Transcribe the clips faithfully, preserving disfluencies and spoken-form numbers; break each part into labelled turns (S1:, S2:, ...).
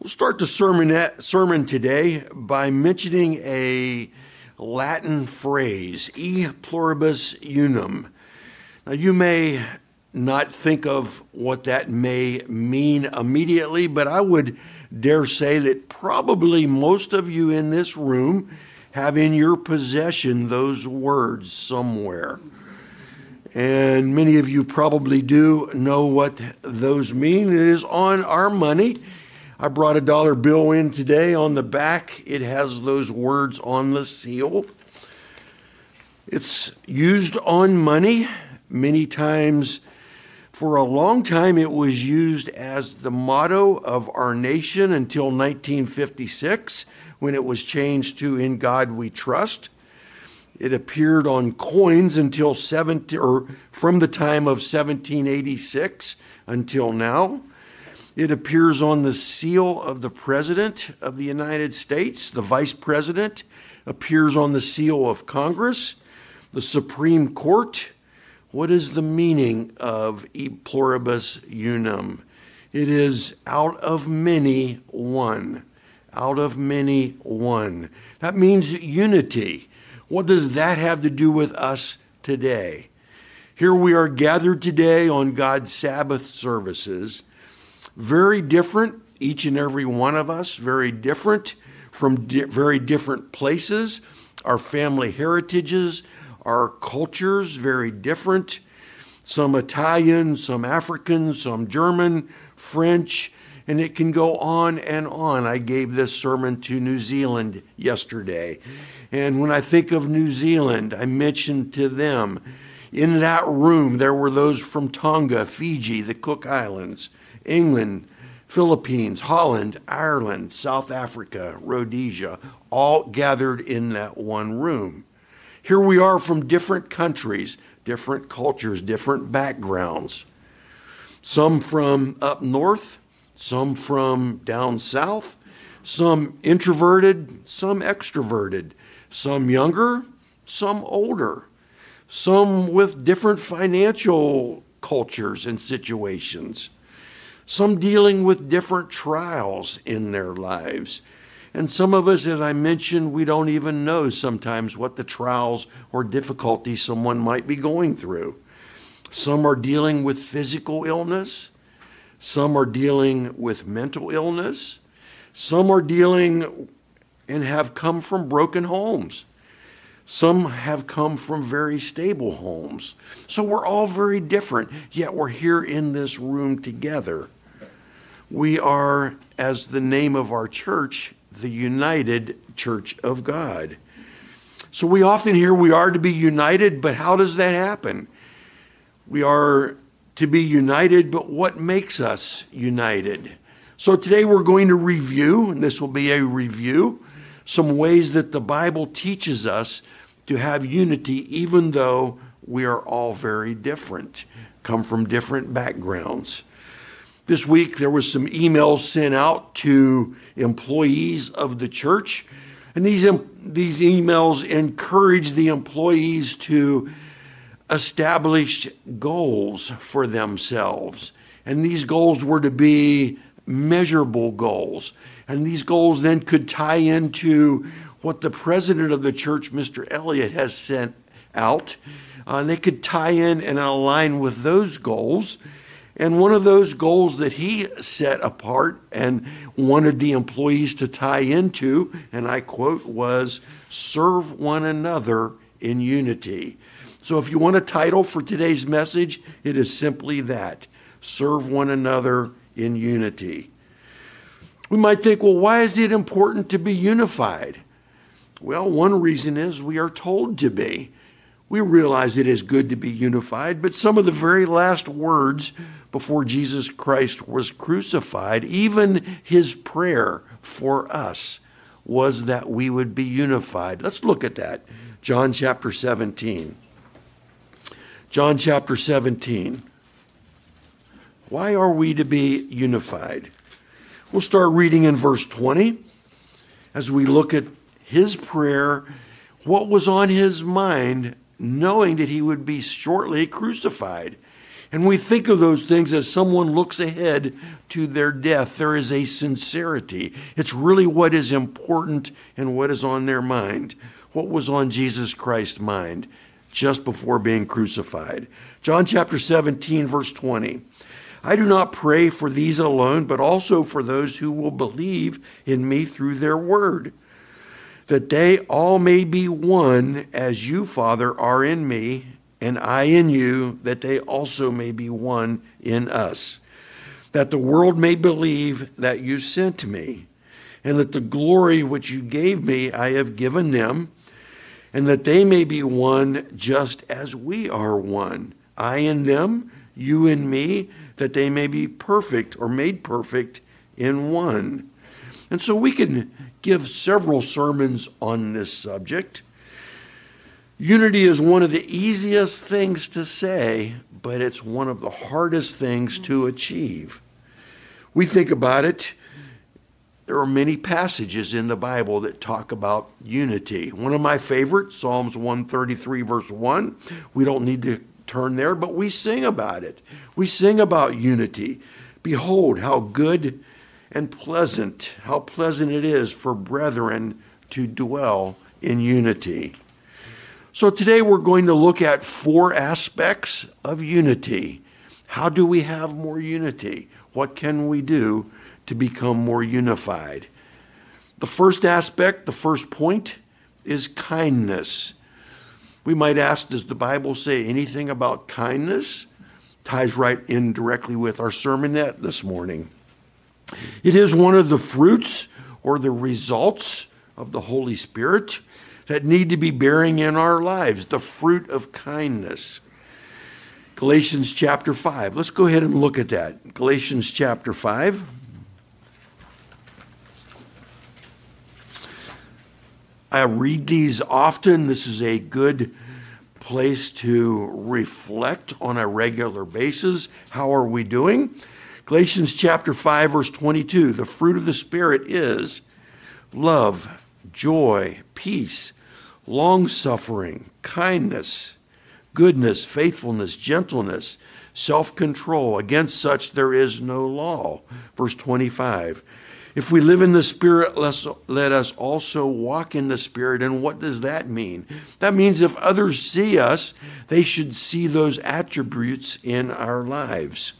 S1: We'll start the sermon, sermon today by mentioning a Latin phrase, e pluribus unum. Now, you may not think of what that may mean immediately, but I would dare say that probably most of you in this room have in your possession those words somewhere. And many of you probably do know what those mean. It is on our money. I brought a dollar bill in today. On the back, it has those words on the seal. It's used on money. Many times, for a long time, it was used as the motto of our nation until nineteen fifty-six, when it was changed to "In God We Trust." It appeared on coins until seventy, or from the time of seventeen eighty-six until now. It appears on the seal of the President of the United States. The Vice President appears on the seal of Congress, the Supreme Court. What is the meaning of e pluribus unum? It is out of many, one. Out of many, one. That means unity. What does that have to do with us today? Here we are gathered today on God's Sabbath services. Very different, each and every one of us, very different from di- very different places. Our family heritages, our cultures, very different. Some Italian, some African, some German, French, and it can go on and on. I gave this sermon to New Zealand yesterday. And when I think of New Zealand, I mentioned to them, in that room, there were those from Tonga, Fiji, the Cook Islands, England, Philippines, Holland, Ireland, South Africa, Rhodesia, all gathered in that one room. Here we are from different countries, different cultures, different backgrounds. Some from up north, some from down south, some introverted, some extroverted, some younger, some older, some with different financial cultures and situations. Some dealing with different trials in their lives. And some of us, as I mentioned, we don't even know sometimes what the trials or difficulties someone might be going through. Some are dealing with physical illness. Some are dealing with mental illness. Some are dealing and have come from broken homes. Some have come from very stable homes. So we're all very different, yet we're here in this room together. We are, as the name of our church, the United Church of God. So we often hear we are to be united, but how does that happen? We are to be united, but what makes us united? So today we're going to review, and this will be a review, some ways that the Bible teaches us to have unity, even though we are all very different, come from different backgrounds. This week, there was some emails sent out to employees of the church, and these, these emails encourage the employees to establish goals for themselves. And these goals were to be measurable goals. And these goals then could tie into what the president of the church, Mister Elliott, has sent out. Uh, and they could tie in and align with those goals. And one of those goals that he set apart and wanted the employees to tie into, and I quote, was serve one another in unity. So if you want a title for today's message, it is simply that, serve one another in unity. We might think, well, why is it important to be unified? Well, one reason is we are told to be. We realize it is good to be unified, but some of the very last words before Jesus Christ was crucified, even his prayer for us was that we would be unified. Let's look at that. John chapter seventeen. John chapter seventeen. Why are we to be unified? We'll start reading in verse twenty as we look at his prayer, what was on his mind, knowing that he would be shortly crucified. And we think of those things as someone looks ahead to their death. There is a sincerity. It's really what is important and what is on their mind. What was on Jesus Christ's mind just before being crucified? John chapter seventeen, verse twenty. I do not pray for these alone, but also for those who will believe in me through their word, that they all may be one, as you, Father, are in me, and I in you, that they also may be one in us, that the world may believe that you sent me, and that the glory which you gave me I have given them, and that they may be one just as we are one, I in them, you in me, that they may be perfect or made perfect in one. And so we can give several sermons on this subject. Unity is one of the easiest things to say, but it's one of the hardest things to achieve. We think about it. There are many passages in the Bible that talk about unity. One of my favorites, Psalms one thirty-three, verse one. We don't need to turn there, but we sing about it. We sing about unity. Behold, how good and pleasant, how pleasant it is for brethren to dwell in unity. So today we're going to look at four aspects of unity. How do we have more unity? What can we do to become more unified? The first aspect, the first point, is kindness. We might ask, does the Bible say anything about kindness? Ties right in directly with our sermonette this morning. It is one of the fruits or the results of the Holy Spirit that need to be bearing in our lives, the fruit of kindness. Galatians chapter five. Let's go ahead and look at that. Galatians chapter five. I read these often. This is a good place to reflect on a regular basis. How are we doing? Galatians chapter five, verse twenty-two. The fruit of the Spirit is love, joy, peace, long-suffering, kindness, goodness, faithfulness, gentleness, self-control. Against such there is no law. Verse twenty-five. If we live in the Spirit, let us also walk in the Spirit. And what does that mean? That means if others see us, they should see those attributes in our lives.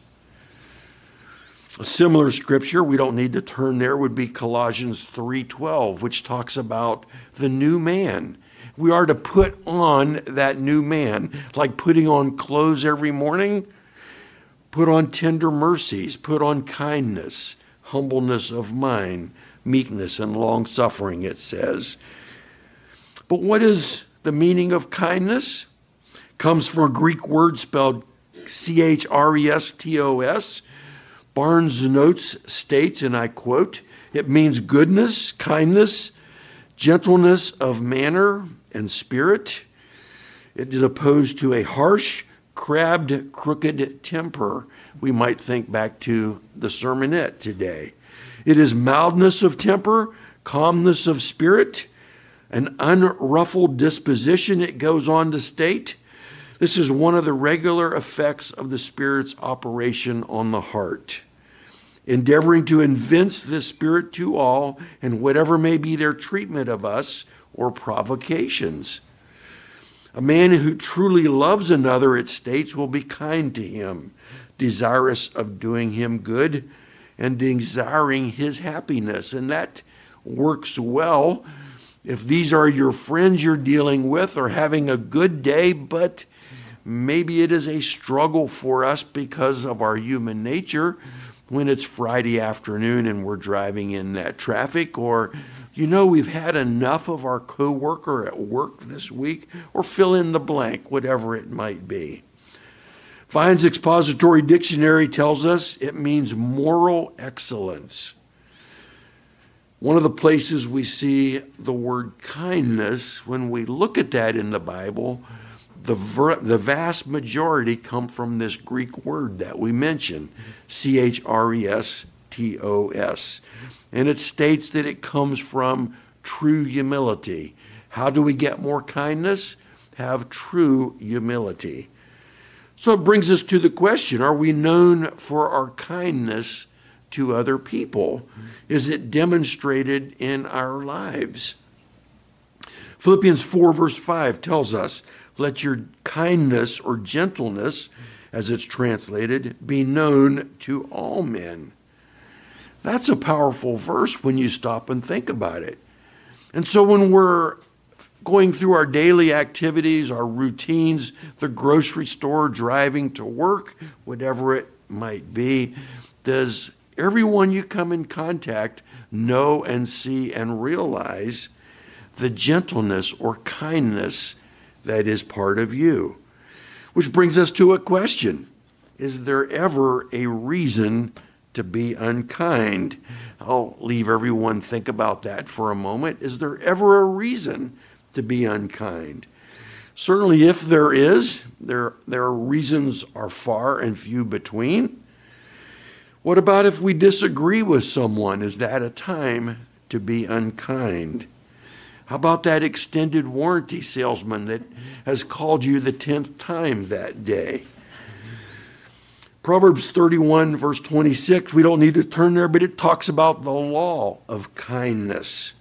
S1: A similar scripture, we don't need to turn there, would be Colossians three twelve, which talks about the new man. We are to put on that new man, like putting on clothes every morning. Put on tender mercies, put on kindness, humbleness of mind, meekness, and long-suffering, it says. But what is the meaning of kindness? Comes from a Greek word spelled C H R E S T O S. Barnes Notes states, and I quote, it means goodness, kindness, gentleness of manner and spirit. It is opposed to a harsh, crabbed, crooked temper. We might think back to the sermonette today. It is mildness of temper, calmness of spirit, an unruffled disposition, it goes on to state. This is one of the regular effects of the Spirit's operation on the heart. Endeavoring to evince this Spirit to all, and whatever may be their treatment of us or provocations. A man who truly loves another, it states, will be kind to him, desirous of doing him good and desiring his happiness. And that works well if these are your friends you're dealing with or having a good day, but maybe it is a struggle for us because of our human nature when it's Friday afternoon and we're driving in that traffic, or, you know, we've had enough of our coworker at work this week, or fill in the blank, whatever it might be. Vine's Expository Dictionary tells us it means moral excellence. One of the places we see the word kindness, when we look at that in the Bible, the, ver- the vast majority come from this Greek word that we mentioned, C H R E S T O S. And it states that it comes from true humility. How do we get more kindness? Have true humility. So it brings us to the question, are we known for our kindness to other people? Is it demonstrated in our lives? Philippians four verse five tells us, let your kindness or gentleness, as it's translated, be known to all men. That's a powerful verse when you stop and think about it. And so when we're going through our daily activities, our routines, the grocery store, driving to work, whatever it might be, does everyone you come in contact know and see and realize the gentleness or kindness that is part of you? Which brings us to a question. Is there ever a reason to be unkind? I'll leave everyone think about that for a moment. Is there ever a reason to be unkind? Certainly if there is, there, there are reasons are far and few between. What about if we disagree with someone? Is that a time to be unkind? How about that extended warranty salesman that has called you the tenth time that day? Proverbs thirty-one, verse twenty-six, we don't need to turn there, but it talks about the law of kindness.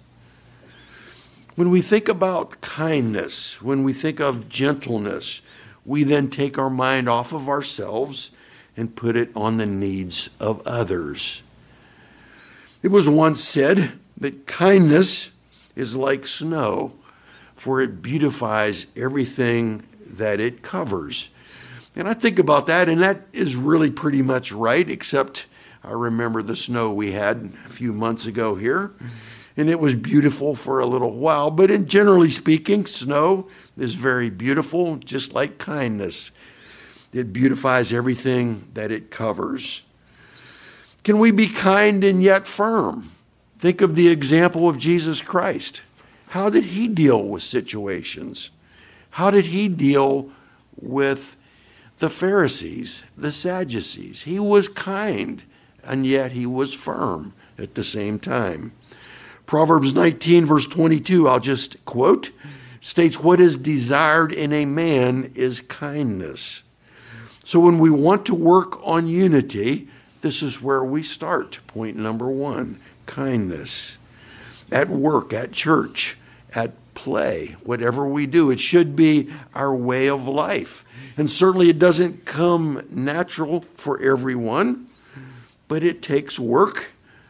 S1: When we think about kindness, when we think of gentleness, we then take our mind off of ourselves and put it on the needs of others. It was once said that kindness is like snow, for it beautifies everything that it covers. And I think about that, and that is really pretty much right, except I remember the snow we had a few months ago here, and it was beautiful for a little while. But in generally speaking, snow is very beautiful, just like kindness. It beautifies everything that it covers. Can we be kind and yet firm? Think of the example of Jesus Christ. How did he deal with situations? How did he deal with the Pharisees, the Sadducees? He was kind, and yet he was firm at the same time. Proverbs nineteen, verse twenty-two, I'll just quote, states, what is desired in a man is kindness. So when we want to work on unity, this is where we start. Point number one, kindness. At work, at church, at play, whatever we do, it should be our way of life. And certainly it doesn't come natural for everyone, but it takes work.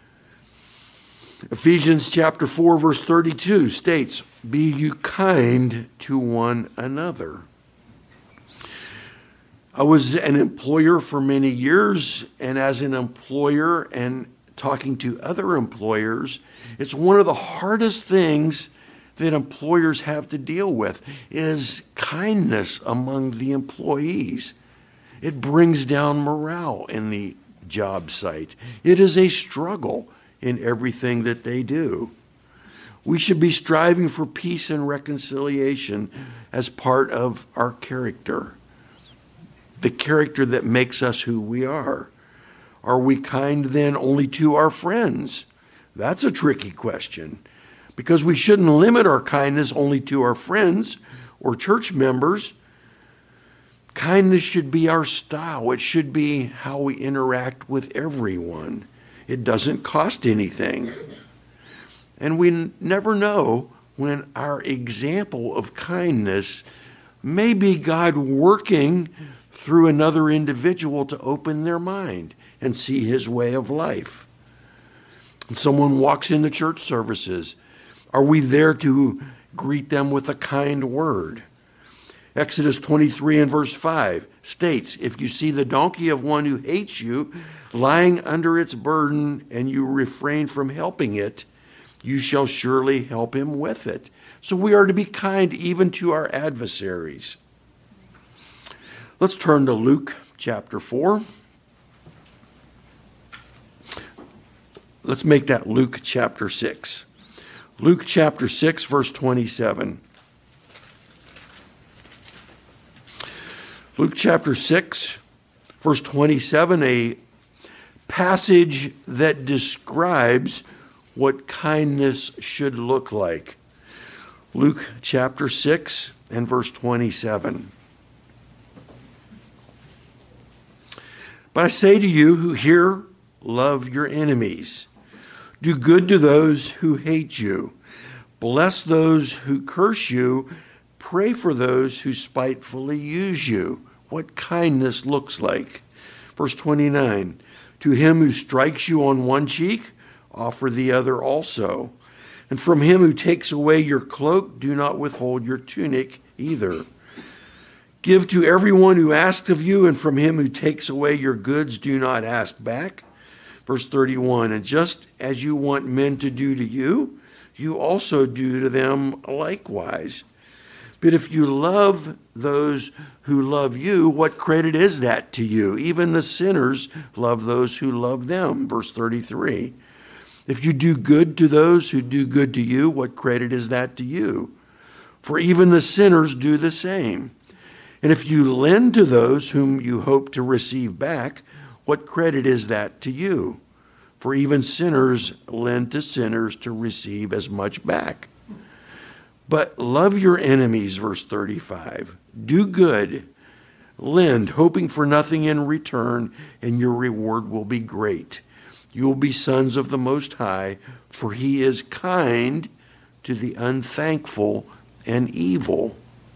S1: Ephesians chapter four, verse thirty-two states, be you kind to one another. I was an employer for many years, and as an employer and talking to other employers, it's one of the hardest things that employers have to deal with is kindness among the employees. It brings down morale in the job site. It is a struggle in everything that they do. We should be striving for peace and reconciliation as part of our character, the character that makes us who we are. Are we kind then only to our friends? That's a tricky question, because we shouldn't limit our kindness only to our friends or church members. Kindness should be our style. It should be how we interact with everyone. It doesn't cost anything. And we n- never know when our example of kindness may be God working through another individual to open their mind and see his way of life. When someone walks into church services, are we there to greet them with a kind word? Exodus twenty-three and verse five states, if you see the donkey of one who hates you lying under its burden and you refrain from helping it, you shall surely help him with it. So we are to be kind even to our adversaries. Let's turn to Luke chapter four. Let's make that Luke chapter six. Luke chapter six, verse twenty-seven. Luke chapter six, verse twenty-seven, a passage that describes what kindness should look like. Luke chapter six and verse twenty-seven. But I say to you who hear, love your enemies. Do good to those who hate you. Bless those who curse you. Pray for those who spitefully use you. What kindness looks like. Verse twenty-nine, to him who strikes you on one cheek, offer the other also. And from him who takes away your cloak, do not withhold your tunic either. Give to everyone who asks of you, and from him who takes away your goods, do not ask back. Verse thirty-one, and just as you want men to do to you, you also do to them likewise. But if you love those who love you, what credit is that to you? Even the sinners love those who love them. Verse thirty-three, if you do good to those who do good to you, what credit is that to you? For even the sinners do the same. And if you lend to those whom you hope to receive back, what credit is that to you? For even sinners lend to sinners to receive as much back. But love your enemies, verse thirty-five. Do good, lend, hoping for nothing in return, and your reward will be great. You will be sons of the Most High, for he is kind to the unthankful and evil.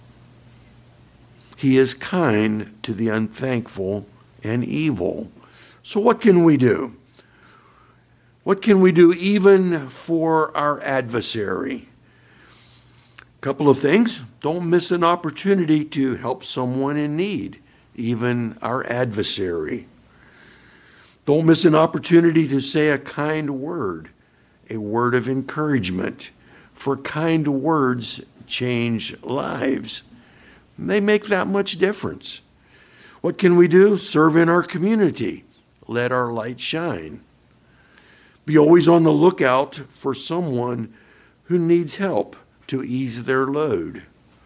S1: He is kind to the unthankful and evil. So what can we do? What can we do even for our adversary? A couple of things. Don't miss an opportunity to help someone in need, even our adversary. Don't miss an opportunity to say a kind word, a word of encouragement. For kind words change lives. They make that much difference. What can we do? Serve in our community. Let our light shine. Be always on the lookout for someone who needs help to ease their load.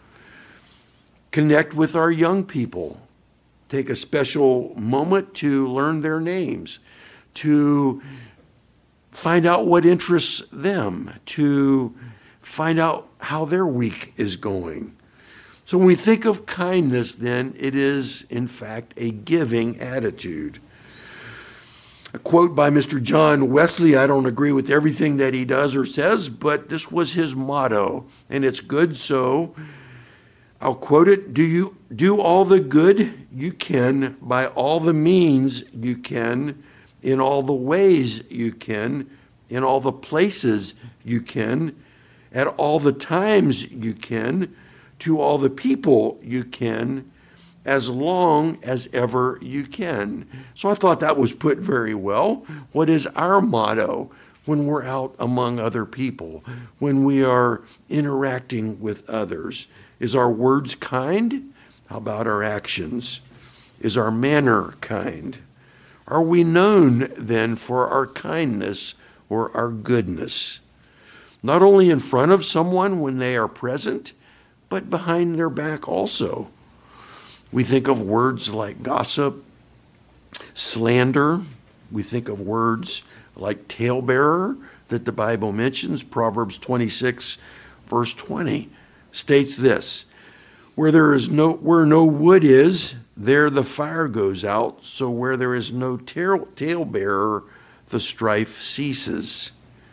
S1: Connect with our young people. Take a special moment to learn their names, to find out what interests them, to find out how their week is going. So when we think of kindness, then it is, in fact, a giving attitude. A quote by Mister John Wesley, I don't agree with everything that he does or says, but this was his motto, and it's good, so I'll quote it. Do you do all the good you can by all the means you can, in all the ways you can, in all the places you can, at all the times you can, to all the people you can, as long as ever you can. So I thought that was put very well. What is our motto when we're out among other people, when we are interacting with others? Is our words kind? How about our actions? Is our manner kind? Are we known then for our kindness or our goodness? Not only in front of someone when they are present, but behind their back also. We think of words like gossip, slander. We think of words like talebearer that the Bible mentions. Proverbs twenty-six, verse twenty states this: Where there is no where no wood is, there the fire goes out. So where there is no talebearer, the strife ceases.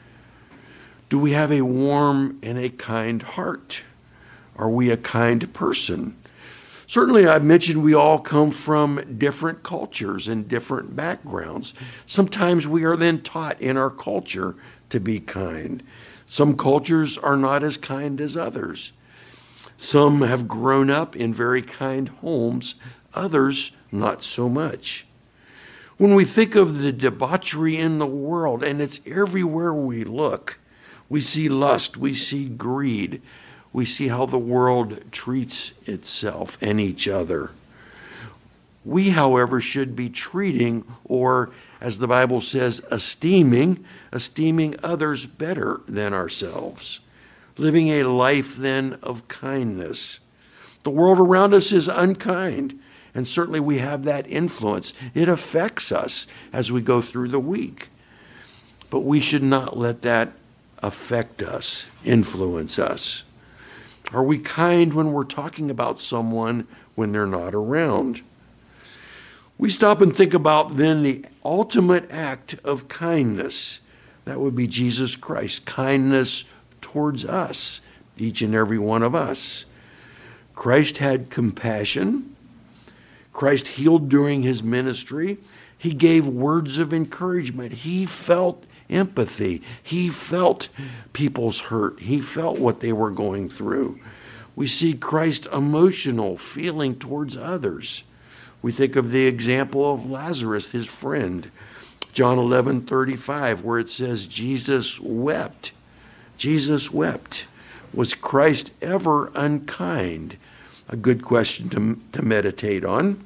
S1: Do we have a warm and a kind heart? Are we a kind person? Certainly, I've mentioned we all come from different cultures and different backgrounds. Sometimes we are then taught in our culture to be kind. Some cultures are not as kind as others. Some have grown up in very kind homes, others not so much. When we think of the debauchery in the world, and it's everywhere we look, we see lust, we see greed, we see how the world treats itself and each other. We, however, should be treating, or as the Bible says, esteeming, esteeming others better than ourselves, living a life then of kindness. The world around us is unkind, and certainly we have that influence. It affects us as we go through the week. But we should not let that affect us, influence us. Are we kind when we're talking about someone when they're not around? We stop and think about then the ultimate act of kindness. That would be Jesus Christ, kindness towards us, each and every one of us. Christ had compassion. Christ healed during his ministry. He gave words of encouragement. He felt empathy. He felt people's hurt. He felt what they were going through. We see Christ emotional, feeling towards others. We think of the example of Lazarus, his friend, John eleven thirty-five, where it says Jesus wept. Jesus wept. Was Christ ever unkind? A good question to, to meditate on.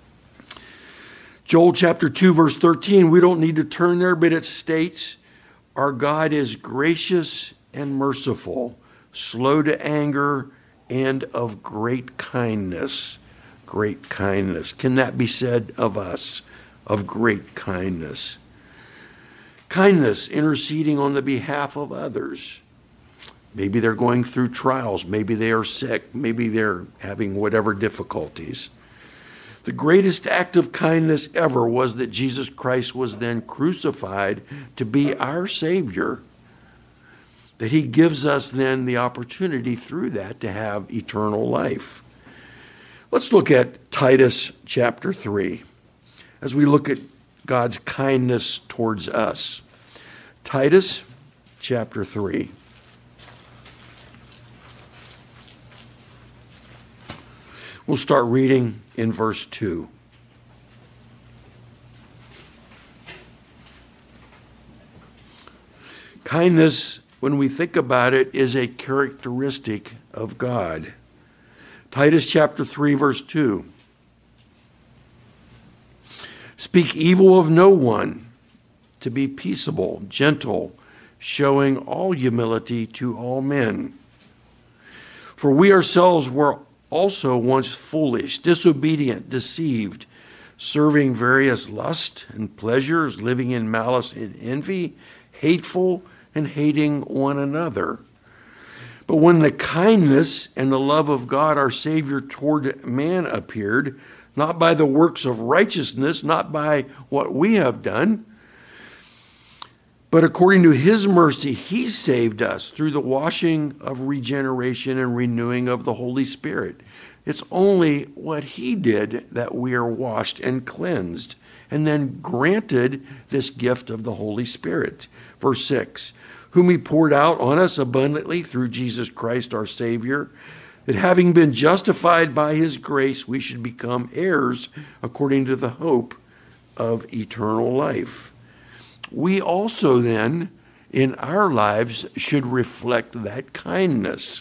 S1: Joel chapter two, verse thirteen, we don't need to turn there, but it states, our God is gracious and merciful, slow to anger, and of great kindness. Great kindness. Can that be said of us? Of great kindness. Kindness, interceding on the behalf of others. Maybe they're going through trials. Maybe they are sick. Maybe they're having whatever difficulties. The greatest act of kindness ever was that Jesus Christ was then crucified to be our Savior. That he gives us then the opportunity through that to have eternal life. Let's look at Titus chapter three as we look at God's kindness towards us. Titus chapter three. We'll start reading in verse two. Kindness, when we think about it, is a characteristic of God. Titus chapter three, verse two. Speak evil of no one, to be peaceable, gentle, showing all humility to all men. For we ourselves were also once foolish, disobedient, deceived, serving various lusts and pleasures, living in malice and envy, hateful and hating one another. But when the kindness and the love of God our Savior toward man appeared, not by the works of righteousness, not by what we have done, but according to his mercy, he saved us through the washing of regeneration and renewing of the Holy Spirit. It's only what he did that we are washed and cleansed, and then granted this gift of the Holy Spirit. Verse six, whom he poured out on us abundantly through Jesus Christ our Savior, that having been justified by his grace, we should become heirs according to the hope of eternal life. We also then, in our lives, should reflect that kindness.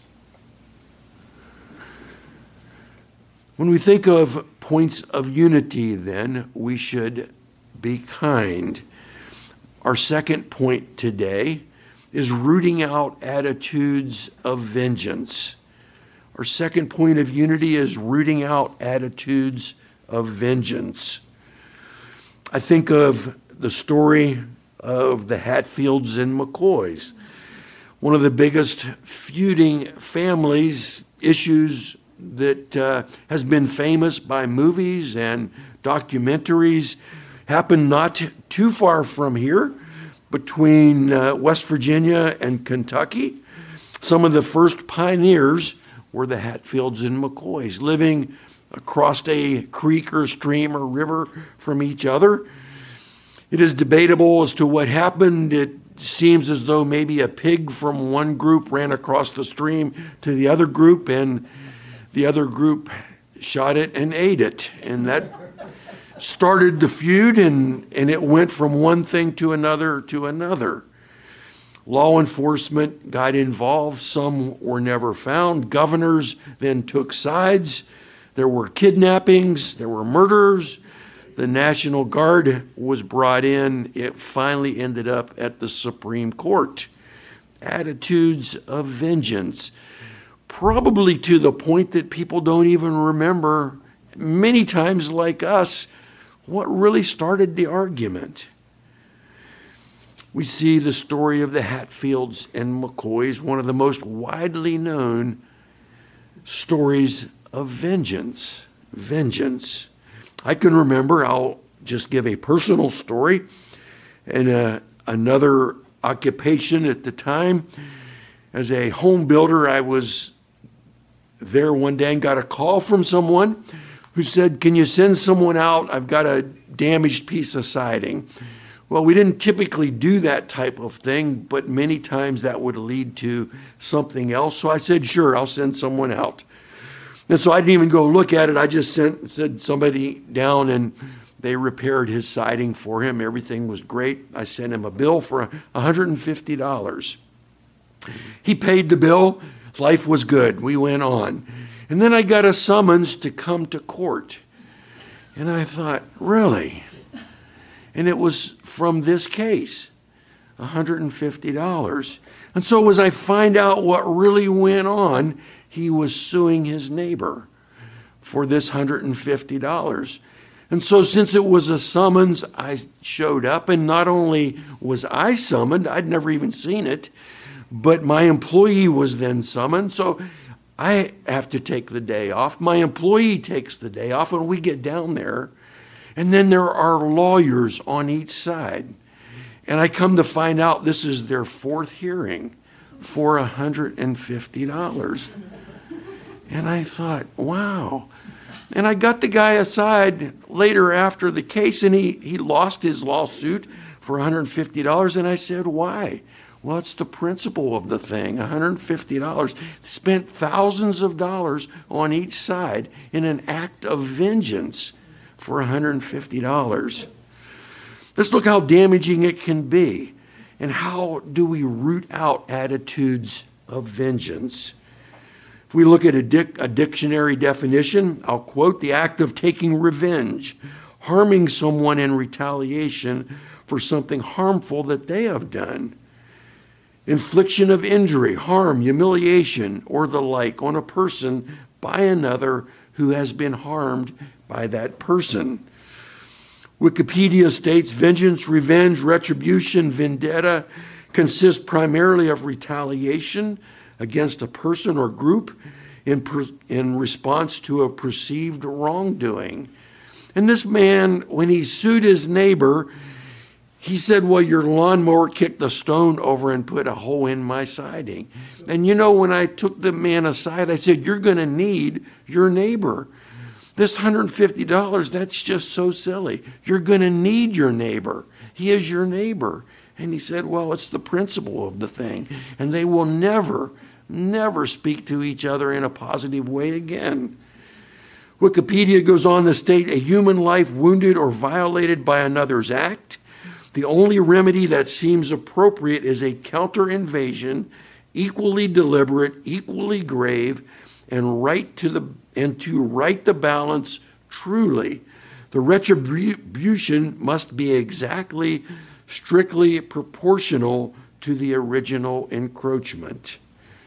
S1: When we think of points of unity, then, we should be kind. Our second point today is rooting out attitudes of vengeance. Our second point of unity is rooting out attitudes of vengeance. I think of the story of the Hatfields and McCoys, one of the biggest feuding families, issues that uh, has been famous by movies and documentaries, happened not too far from here, between uh, West Virginia and Kentucky. Some of the first pioneers were the Hatfields and McCoys, living across a creek or stream or river from each other. It is debatable as to what happened. It seems as though maybe a pig from one group ran across the stream to the other group, and the other group shot it and ate it. And that started the feud, and, and it went from one thing to another to another. Law enforcement got involved. Some were never found. Governors then took sides. There were kidnappings. There were murders. The National Guard was brought in. It finally ended up at the Supreme Court. Attitudes of vengeance, probably to the point that people don't even remember, many times like us, what really started the argument. We see the story of the Hatfields and McCoys, one of the most widely known stories of vengeance. Vengeance. I can remember, I'll just give a personal story, and uh, another occupation at the time. As a home builder, I was there one day and got a call from someone who said, "Can you send someone out? I've got a damaged piece of siding." Well, we didn't typically do that type of thing, but many times that would lead to something else. So I said, sure, I'll send someone out. And so I didn't even go look at it. I just sent said somebody down, and they repaired his siding for him. Everything was great. I sent him a bill for one hundred fifty dollars. He paid the bill. Life was good. We went on. And then I got a summons to come to court. And I thought, really? And it was from this case, one hundred fifty dollars. And so as I find out what really went on, he was suing his neighbor for this one hundred fifty dollars. And so since it was a summons, I showed up, and not only was I summoned, I'd never even seen it, but my employee was then summoned. So I have to take the day off. My employee takes the day off, and we get down there. And then there are lawyers on each side. And I come to find out this is their fourth hearing for one hundred fifty dollars. And I thought, wow. And I got the guy aside later after the case, and he, he lost his lawsuit for one hundred fifty dollars. And I said, why? Well, it's the principle of the thing, one hundred fifty dollars. Spent thousands of dollars on each side in an act of vengeance for one hundred fifty dollars. Let's look how damaging it can be. And how do we root out attitudes of vengeance? If we look at a, dic- a dictionary definition, I'll quote: the act of taking revenge, harming someone in retaliation for something harmful that they have done. Infliction of injury, harm, humiliation, or the like on a person by another who has been harmed by that person. Wikipedia states vengeance, revenge, retribution, vendetta consist primarily of retaliation against a person or group in, per, in response to a perceived wrongdoing. And this man, when he sued his neighbor, he said, well, your lawnmower kicked the stone over and put a hole in my siding. And you know, when I took the man aside, I said, you're going to need your neighbor. This one hundred fifty dollars, that's just so silly. You're going to need your neighbor. He is your neighbor. And he said, well, it's the principle of the thing. And they will never, never speak to each other in a positive way again. Wikipedia goes on to state a human life wounded or violated by another's act. The only remedy that seems appropriate is a counter-invasion, equally deliberate, equally grave, and right to the and to right the balance truly. The retribution must be exactly, strictly proportional to the original encroachment.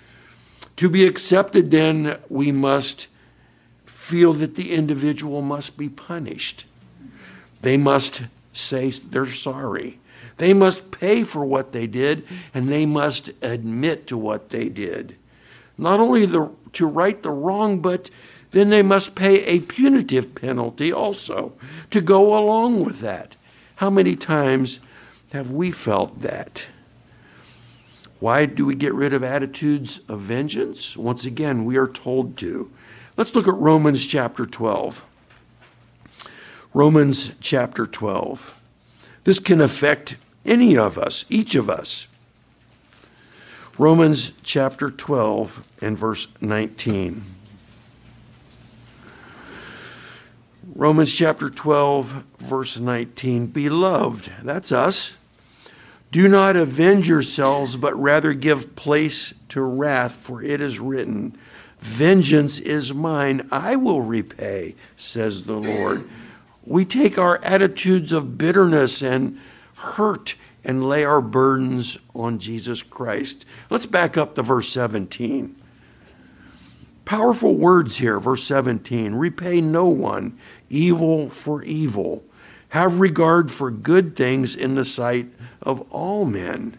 S1: To be accepted, then, we must feel that the individual must be punished. They must say they're sorry. They must pay for what they did, and they must admit to what they did. Not only the, to right the wrong, but then they must pay a punitive penalty also to go along with that. How many times have we felt that? Why do we get rid of attitudes of vengeance? Once again, we are told to. Let's look at Romans chapter twelve. Romans chapter twelve. This can affect any of us, each of us. Romans chapter twelve and verse nineteen. Romans chapter twelve, verse nineteen. Beloved, that's us. Do not avenge yourselves, but rather give place to wrath, for it is written, vengeance is mine, I will repay, says the Lord. We take our attitudes of bitterness and hurt and lay our burdens on Jesus Christ. Let's back up to verse seventeen. Powerful words here, verse seventeen. Repay no one evil for evil. Have regard for good things in the sight of all men.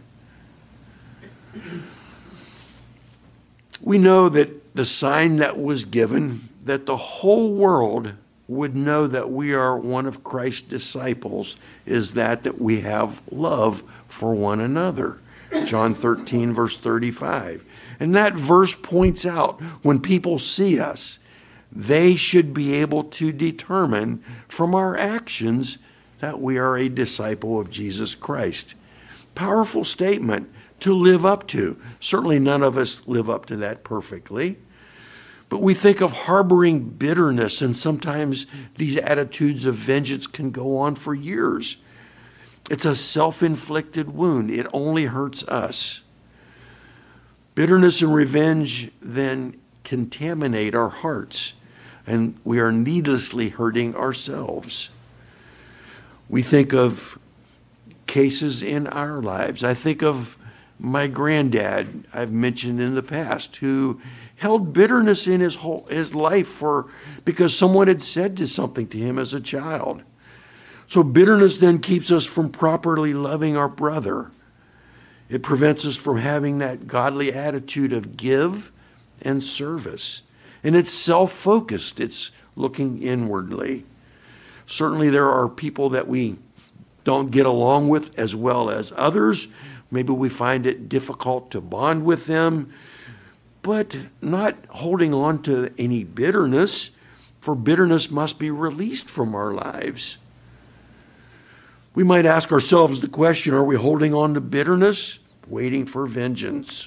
S1: We know that the sign that was given, that the whole world would know that we are one of Christ's disciples is that, that we have love for one another. John thirteen, verse thirty-five. And that verse points out when people see us, they should be able to determine from our actions that we are a disciple of Jesus Christ. Powerful statement to live up to. Certainly none of us live up to that perfectly. But we think of harboring bitterness, and sometimes these attitudes of vengeance can go on for years. It's a self-inflicted wound. It only hurts us. Bitterness and revenge then contaminate our hearts, and we are needlessly hurting ourselves. We think of cases in our lives. I think of my granddad, I've mentioned in the past, who held bitterness in his whole his life for because someone had said to something to him as a child. So bitterness then keeps us from properly loving our brother. It prevents us from having that godly attitude of give and service. And it's self-focused. It's looking inwardly. Certainly there are people that we don't get along with as well as others. Maybe we find it difficult to bond with them, but not holding on to any bitterness, for bitterness must be released from our lives. We might ask ourselves the question, are we holding on to bitterness, waiting for vengeance?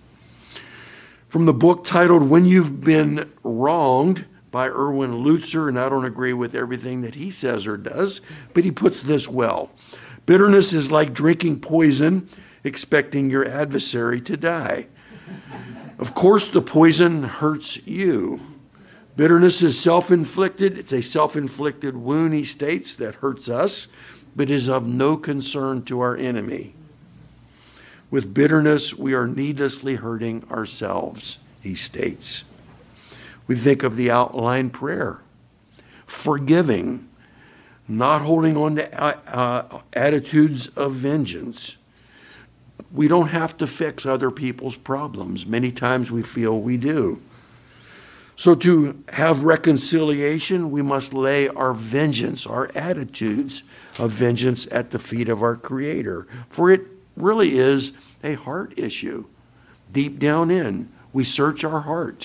S1: From the book titled When You've Been Wronged by Erwin Lutzer, and I don't agree with everything that he says or does, but he puts this well. Bitterness is like drinking poison, expecting your adversary to die. Of course, the poison hurts you. Bitterness is self-inflicted. It's a self-inflicted wound, he states, that hurts us, but is of no concern to our enemy. With bitterness, we are needlessly hurting ourselves, he states. We think of the outline prayer, forgiving, not holding on to uh, uh, attitudes of vengeance. We don't have to fix other people's problems. Many times we feel we do. So to have reconciliation, we must lay our vengeance, our attitudes of vengeance at the feet of our Creator. For it really is a heart issue. Deep down in, we search our heart.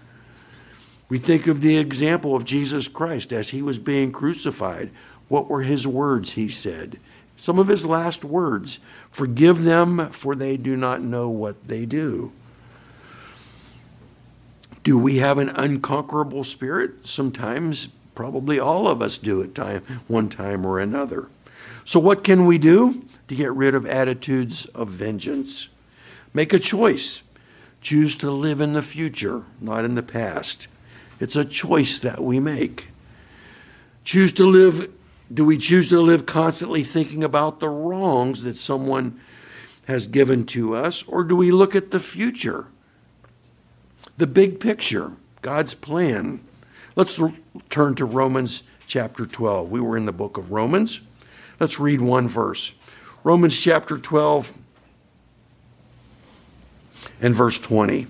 S1: We think of the example of Jesus Christ as he was being crucified. What were his words, he said? Some of his last words, forgive them for they do not know what they do. Do we have an unconquerable spirit? Sometimes, probably all of us do at time, one time or another. So what can we do to get rid of attitudes of vengeance? Make a choice. Choose to live in the future, not in the past. It's a choice that we make. Choose to live, do we choose to live constantly thinking about the wrongs that someone has given to us, or do we look at the future? The big picture, God's plan. Let's r- turn to Romans chapter twelve. We were in the book of Romans. Let's read one verse. Romans chapter twelve and verse twenty.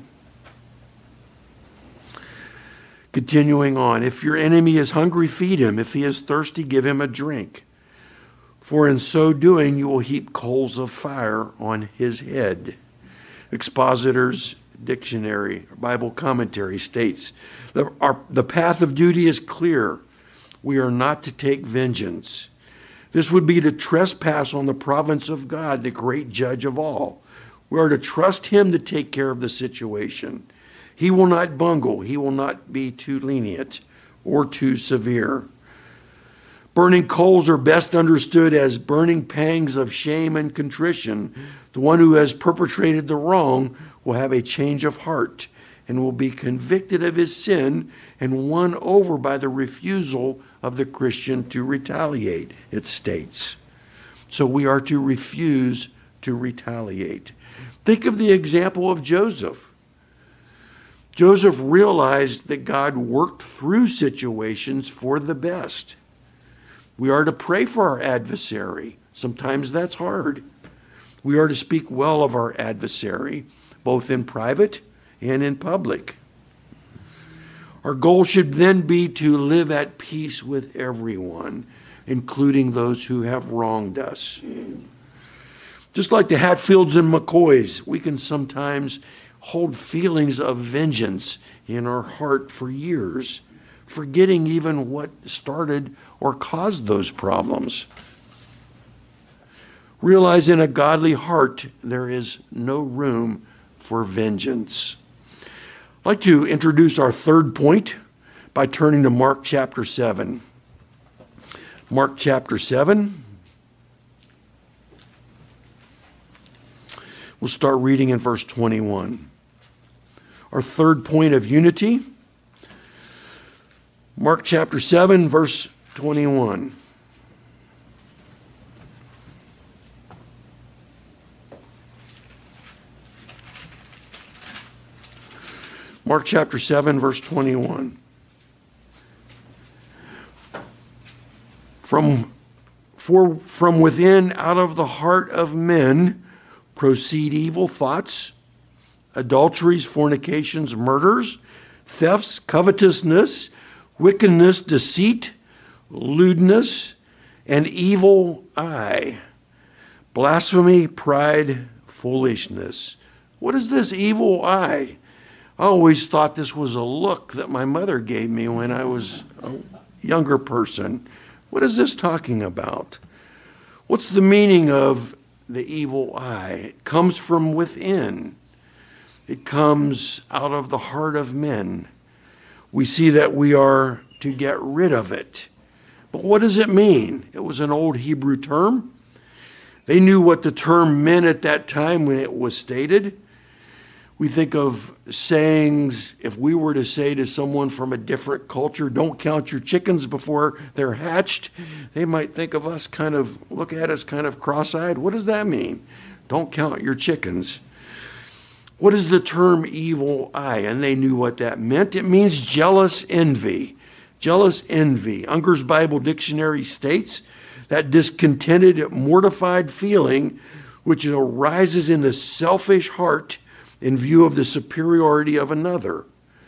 S1: Continuing on, if your enemy is hungry, feed him. If he is thirsty, give him a drink. For in so doing, you will heap coals of fire on his head. Expositor's Dictionary, Bible commentary states, the, our, the path of duty is clear. We are not to take vengeance. This would be to trespass on the province of God, the great judge of all. We are to trust him to take care of the situation. He will not bungle. He will not be too lenient or too severe. Burning coals are best understood as burning pangs of shame and contrition. The one who has perpetrated the wrong will have a change of heart and will be convicted of his sin and won over by the refusal of the Christian to retaliate, it states. So we are to refuse to retaliate. Think of the example of Joseph. Joseph realized that God worked through situations for the best. We are to pray for our adversary. Sometimes that's hard. We are to speak well of our adversary, both in private and in public. Our goal should then be to live at peace with everyone, including those who have wronged us. Just like the Hatfields and McCoys, we can sometimes hold feelings of vengeance in our heart for years, forgetting even what started or caused those problems. Realize in a godly heart there is no room for vengeance. I'd like to introduce our third point by turning to Mark chapter seven. Mark chapter seven. We'll start reading in verse twenty-one. Our third point of unity. Mark chapter seven, verse twenty-one. Mark chapter seven, verse twenty-one. From, for from within, out of the heart of men, proceed evil thoughts, adulteries, fornications, murders, thefts, covetousness, wickedness, deceit, lewdness, an evil eye, blasphemy, pride, foolishness. What is this evil eye? I always thought this was a look that my mother gave me when I was a younger person. What is this talking about? What's the meaning of the evil eye? It comes from within. It comes out of the heart of men. We see that we are to get rid of it. But what does it mean? It was an old Hebrew term. They knew what the term meant at that time when it was stated. We think of sayings, if we were to say to someone from a different culture, don't count your chickens before they're hatched, they might think of us kind of, look at us kind of cross-eyed. What does that mean? Don't count your chickens. What is the term evil eye? And they knew what that meant. It means jealous envy. Jealous envy. Unger's Bible Dictionary states that discontented, mortified feeling which arises in the selfish heart in view of the superiority of another.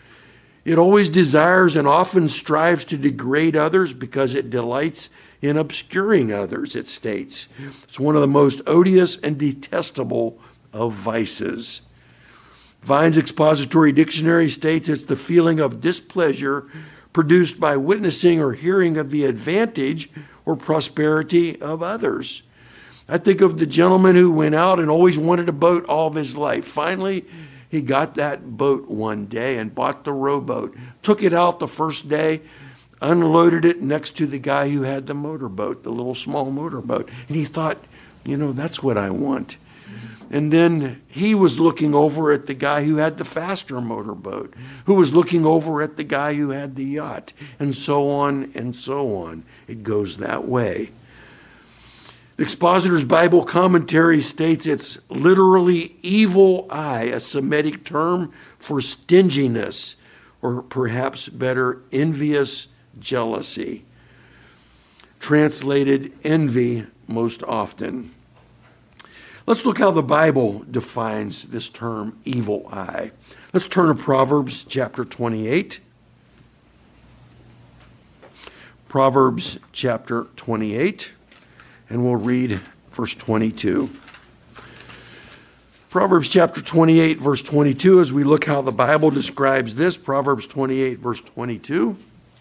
S1: It always desires and often strives to degrade others because it delights in obscuring others, it states. It's one of the most odious and detestable of vices. Vine's Expository Dictionary states it's the feeling of displeasure produced by witnessing or hearing of the advantage or prosperity of others. I think of the gentleman who went out and always wanted a boat all of his life. Finally, he got that boat one day and bought the rowboat. Took it out the first day, unloaded it next to the guy who had the motorboat, the little small motorboat. And he thought, you know, that's what I want. And then he was looking over at the guy who had the faster motorboat, who was looking over at the guy who had the yacht, and so on and so on. It goes that way. The Expositor's Bible Commentary states it's literally evil eye, a Semitic term for stinginess, or perhaps better, envious jealousy. Translated envy most often. Let's look how the Bible defines this term, evil eye. Let's turn to Proverbs chapter twenty-eight. Proverbs chapter twenty-eight. And we'll read verse twenty-two. Proverbs chapter twenty-eight, verse twenty-two, as we look how the Bible describes this. Proverbs twenty-eight, verse twenty-two.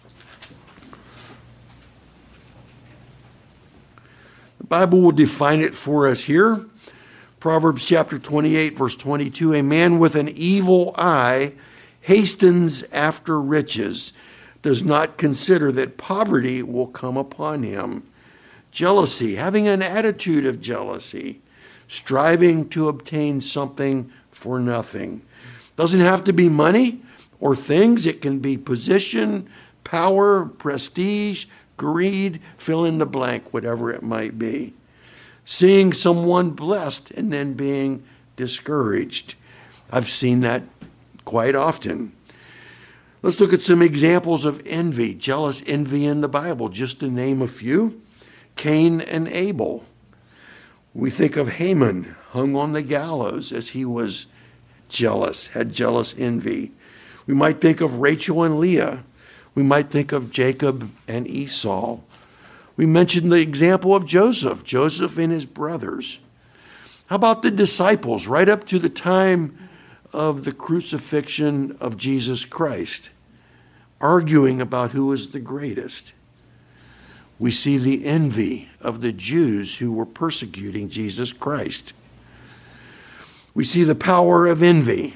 S1: The Bible will define it for us here. Proverbs chapter twenty-eight, verse twenty-two, a man with an evil eye hastens after riches, does not consider that poverty will come upon him. Jealousy, having an attitude of jealousy, striving to obtain something for nothing. Doesn't have to be money or things. It can be position, power, prestige, greed, fill in the blank, whatever it might be. Seeing someone blessed and then being discouraged. I've seen that quite often. Let's look at some examples of envy, jealous envy in the Bible, just to name a few. Cain and Abel. We think of Haman hung on the gallows as he was jealous, had jealous envy. We might think of Rachel and Leah. We might think of Jacob and Esau. We mentioned the example of Joseph, Joseph and his brothers. How about the disciples right up to the time of the crucifixion of Jesus Christ, arguing about who was the greatest? We see the envy of the Jews who were persecuting Jesus Christ. We see the power of envy.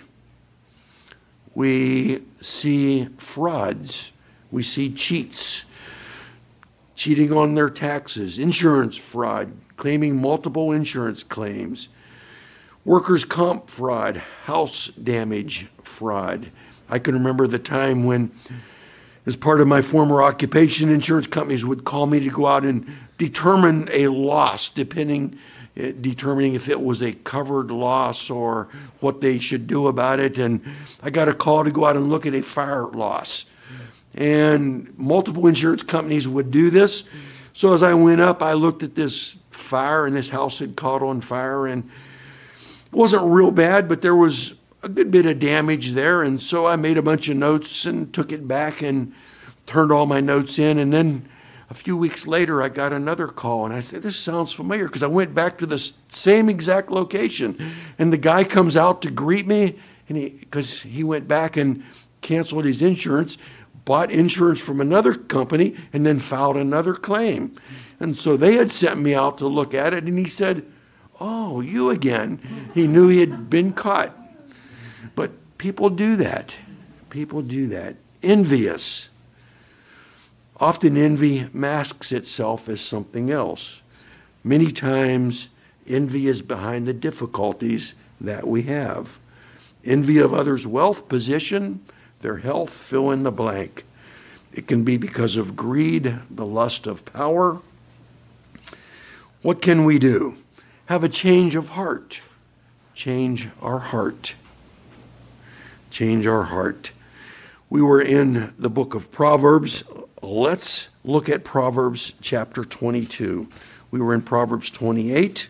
S1: We see frauds. We see cheats, cheating on their taxes, insurance fraud, claiming multiple insurance claims, workers' comp fraud, house damage fraud. I can remember the time when, as part of my former occupation, insurance companies would call me to go out and determine a loss, depending, determining if it was a covered loss or what they should do about it. And I got a call to go out and look at a fire loss. And multiple insurance companies would do this. So as I went up, I looked at this fire, and this house had caught on fire, and it wasn't real bad, but there was a good bit of damage there. And so I made a bunch of notes and took it back and turned all my notes in. And then a few weeks later, I got another call, and I said, this sounds familiar, because I went back to the same exact location. And the guy comes out to greet me, and he, because he went back and canceled his insurance, bought insurance from another company, and then filed another claim. And so they had sent me out to look at it, and he said, oh, you again. He knew he had been caught. But people do that. People do that. Envious. Often envy masks itself as something else. Many times, envy is behind the difficulties that we have. Envy of others' wealth, position, their health, fill in the blank. It can be because of greed, the lust of power. What can we do? Have a change of heart. Change our heart. Change our heart. We were in the book of Proverbs. Let's look at Proverbs chapter twenty-two. We were in Proverbs twenty-eight.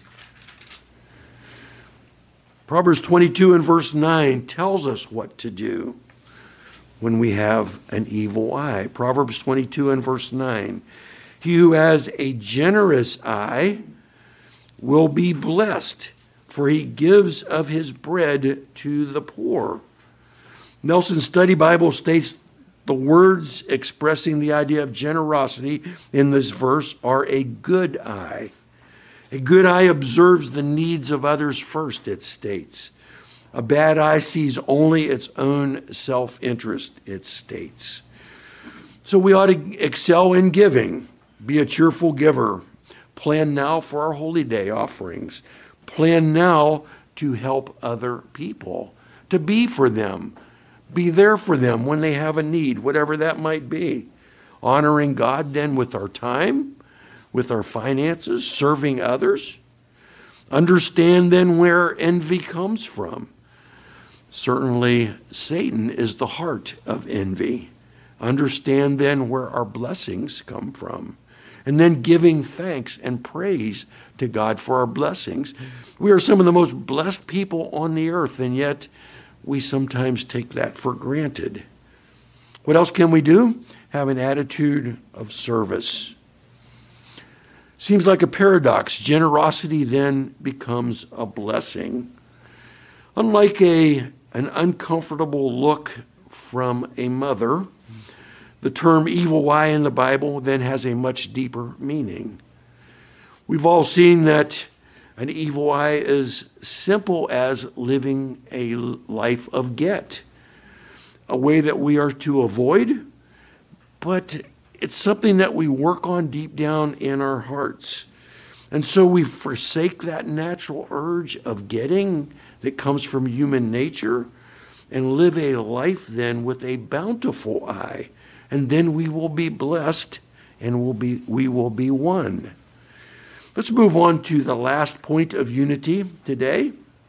S1: Proverbs twenty-two and verse nine tells us what to do when we have an evil eye. Proverbs twenty-two and verse nine. He who has a generous eye will be blessed, for he gives of his bread to the poor. Nelson Study Bible states the words expressing the idea of generosity in this verse are a good eye. A good eye observes the needs of others first, it states. A bad eye sees only its own self-interest, it states. So we ought to excel in giving. Be a cheerful giver. Plan now for our holy day offerings. Plan now to help other people, to be for them. Be there for them when they have a need, whatever that might be. Honoring God then with our time, with our finances, serving others. Understand then where envy comes from. Certainly, Satan is the heart of envy. Understand then where our blessings come from. And then giving thanks and praise to God for our blessings. We are some of the most blessed people on the earth, and yet we sometimes take that for granted. What else can we do? Have an attitude of service. Seems like a paradox. Generosity then becomes a blessing. Unlike a, an uncomfortable look from a mother, the term evil eye in the Bible then has a much deeper meaning. We've all seen that an evil eye is simple as living a life of get, a way that we are to avoid, but it's something that we work on deep down in our hearts. And so we forsake that natural urge of getting that comes from human nature and live a life then with a bountiful eye. And then we will be blessed and we'll be, we will be one. Let's move on to the last point of unity today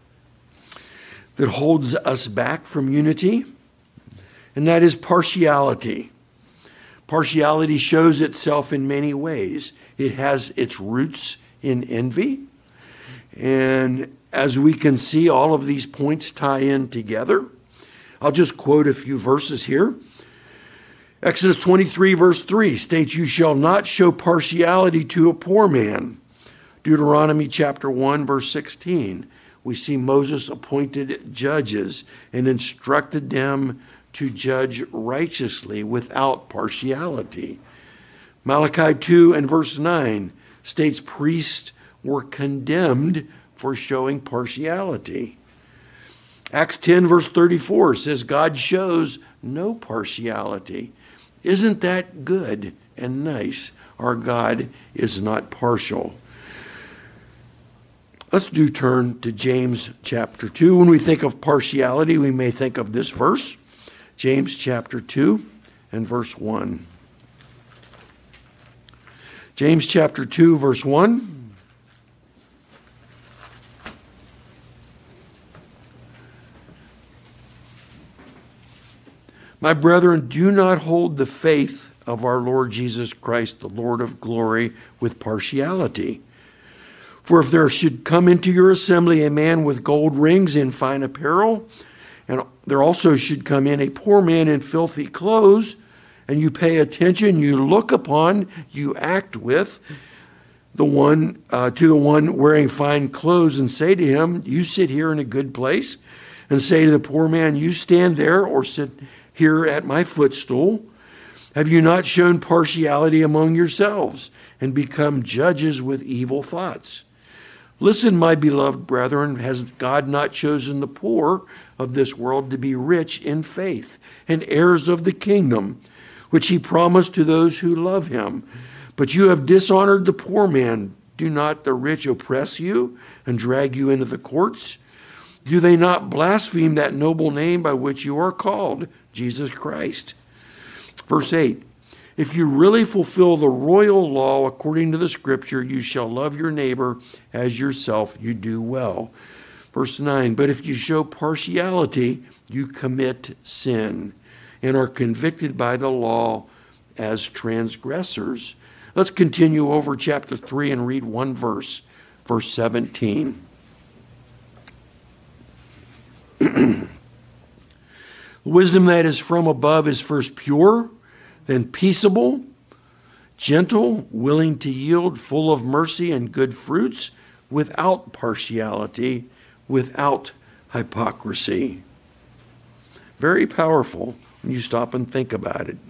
S1: that holds us back from unity, and that is partiality. Partiality shows itself in many ways. It has its roots in envy, and as we can see, all of these points tie in together. I'll just quote a few verses here. Exodus twenty-three, verse three states, "You shall not show partiality to a poor man." Deuteronomy chapter one, verse sixteen, we see Moses appointed judges and instructed them to judge righteously without partiality. Malachi two and verse nine states priests were condemned for showing partiality. Acts ten, verse thirty-four says God shows no partiality. Isn't that good and nice? Our God is not partial. Let's do turn to James chapter two. When we think of partiality, we may think of this verse, James chapter two and verse one. James chapter two, verse one. "My brethren, do not hold the faith of our Lord Jesus Christ, the Lord of glory, with partiality. For if there should come into your assembly a man with gold rings and fine apparel, and there also should come in a poor man in filthy clothes, and you pay attention, you look upon, you act with the one uh, to the one wearing fine clothes, and say to him, you sit here in a good place, and say to the poor man, you stand there or sit here at my footstool. Have you not shown partiality among yourselves and become judges with evil thoughts? Listen, my beloved brethren, has God not chosen the poor of this world to be rich in faith and heirs of the kingdom, which he promised to those who love him? But you have dishonored the poor man. Do not the rich oppress you and drag you into the courts? Do they not blaspheme that noble name by which you are called, Jesus Christ? Verse eight, if you really fulfill the royal law according to the scripture, you shall love your neighbor as yourself, you do well. Verse nine, but if you show partiality, you commit sin and are convicted by the law as transgressors. Let's continue over chapter three and read one verse, verse seventeen. Wisdom that is from above is first pure, then peaceable, gentle, willing to yield, full of mercy and good fruits, without partiality, without hypocrisy. Very powerful when you stop and think about it.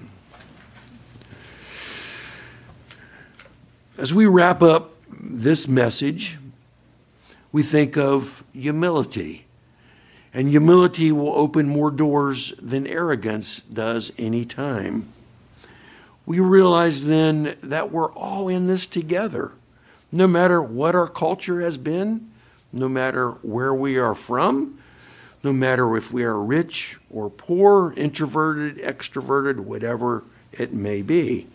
S1: As we wrap up this message, we think of humility. And humility will open more doors than arrogance does any time. We realize then that we're all in this together. No matter what our culture has been, no matter where we are from, no matter if we are rich or poor, introverted, extroverted, whatever it may be.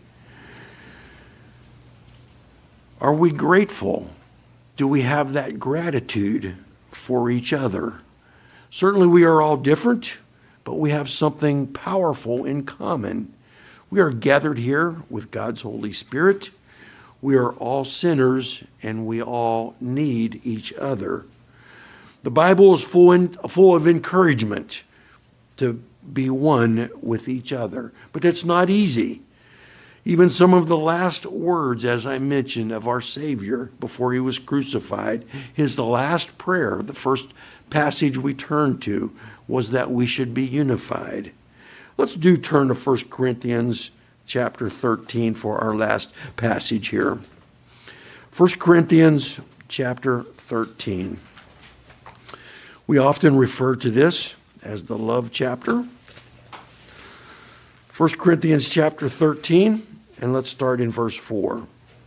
S1: Are we grateful? Do we have that gratitude for each other? Certainly we are all different, but we have something powerful in common. We are gathered here with God's Holy Spirit. We are all sinners, and we all need each other. The Bible is full, in, full of encouragement to be one with each other, but that's not easy. Even some of the last words, as I mentioned, of our Savior before he was crucified, his last prayer, the first passage we turned to, was that we should be unified. Let's do turn to First Corinthians chapter thirteen for our last passage here. First Corinthians chapter thirteen. We often refer to this as the love chapter. First Corinthians chapter thirteen, and let's start in verse four.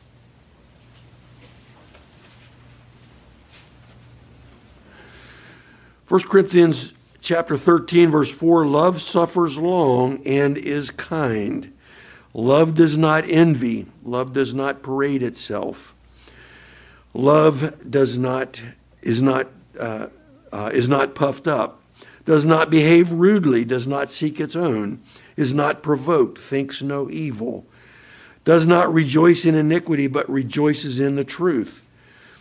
S1: First Corinthians chapter thirteen, verse four, love suffers long and is kind. Love does not envy. Love does not parade itself. Love does not is not uh, uh, is not puffed up, does not behave rudely, does not seek its own, is not provoked, thinks no evil, does not rejoice in iniquity, but rejoices in the truth,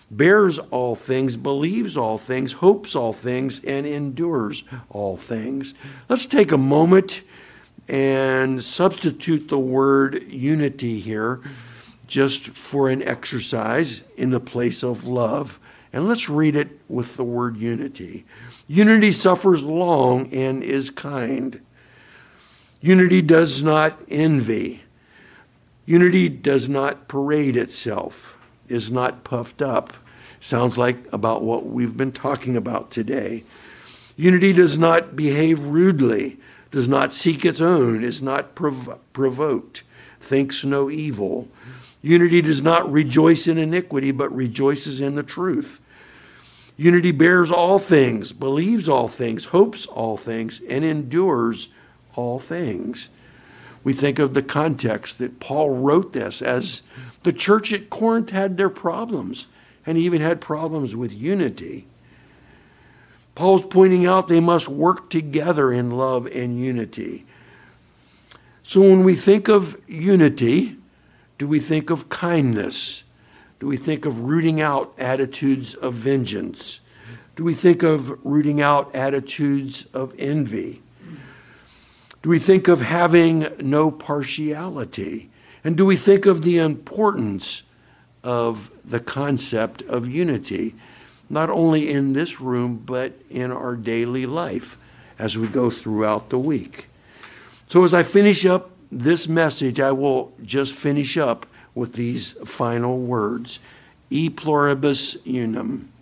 S1: bears all things, believes all things, hopes all things, and endures all things. Let's take a moment and substitute the word unity here just for an exercise in the place of love. And let's read it with the word unity. Unity suffers long and is kind. Unity does not envy. Unity does not parade itself, is not puffed up. Sounds like about what we've been talking about today. Unity does not behave rudely, does not seek its own, is not prov- provoked, thinks no evil. Unity does not rejoice in iniquity, but rejoices in the truth. Unity bears all things, believes all things, hopes all things, and endures all things. We think of the context that Paul wrote this as the church at Corinth had their problems, and even had problems with unity. Paul's pointing out they must work together in love and unity. So when we think of unity, do we think of kindness? Do we think of rooting out attitudes of vengeance? Do we think of rooting out attitudes of envy? Do we think of having no partiality? And do we think of the importance of the concept of unity, not only in this room, but in our daily life as we go throughout the week? So as I finish up this message, I will just finish up with these final words. E pluribus unum.